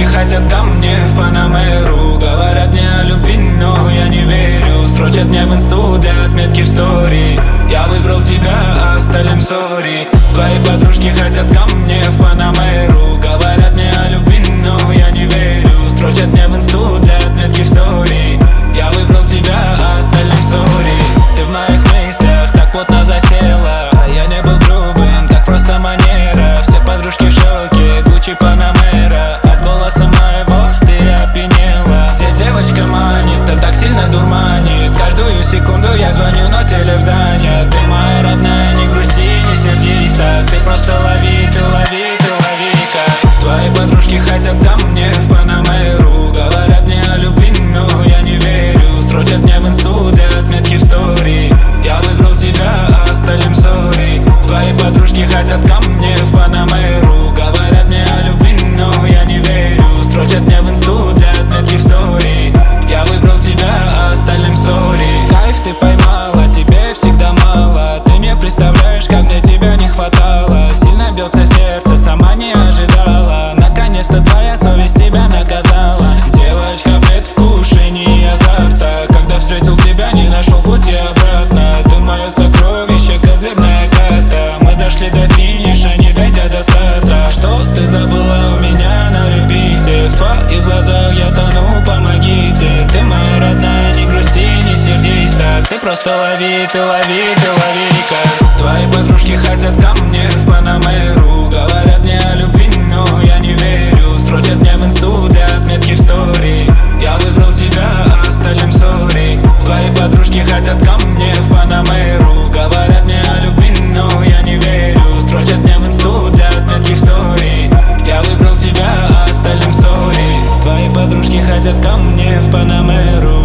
хотят ко мне в Панамеру. Говорят мне о любви, но я не верю. Строчат мне в инсту для отметки в стори. Я выбрал тебя, а остальным сори. Твои подружки хотят ко мне в Панамеру. Говорят мне о любви, но я не верю. Строчат мне в инсту для отметки в стори. Я выбрал тебя, а остальным сори. Ты в моих мыслях так плотно засела. Я не был грубым, так просто манера. Все подружки в шоке, Гуччи, Панамера. От голоса моего ты опьянела. Где девочка манит, да так сильно дурманит. Каждую секунду я звоню, но телефон занят. Ты моя родная, не грусти, не сердись так. Ты просто лови, ты лови, ты лови-ка. Твои подружки хотят ко мне в Панамеру. Говорят мне о любви, но я не верю. Строчат мне в инсту для отметки в стори. Я выбрал тебя, а остальным сори. Твои подружки хотят ко мне в Панамеру. Говорят мне о любви, но я не верю. Строчат мне в инсту для отметки в стори. Я выбрал тебя, а остальным сори. Кайф ты поймала, тебе всегда мало. Ты не представляешь, как мне тебя не хватало. Сильно бьется сердце, сама не ожидала. Наконец-то твоя совесть тебя наказала. Девочка, предвкушение азарта. Когда встретил тебя, не нашел пути обратно. Ты мое сокровище, козырная карта. Мы дошли до финиша, не дойдя до старта. Что ты забыла у меня на репите? В твоих глазах я тону, помогите. Ты моя родная, не грусти, не сердись так. Ты просто лови, ты лови, ты лови-ка. Твои подружки хотят ко мне в Панамеру. Говорят мне о любви, но я не верю. Строчат мне в инсту для отметки в стори. Я выбрал тебя, а остальным сори. Твои подружки хотят ко мне в Панамеру. Говорят мне о любви, но я не верю. Строчат мне в инсту для отметки в стори. Я выбрал тебя, а остальным сори. Твои подружки хотят ко мне в Панамеру.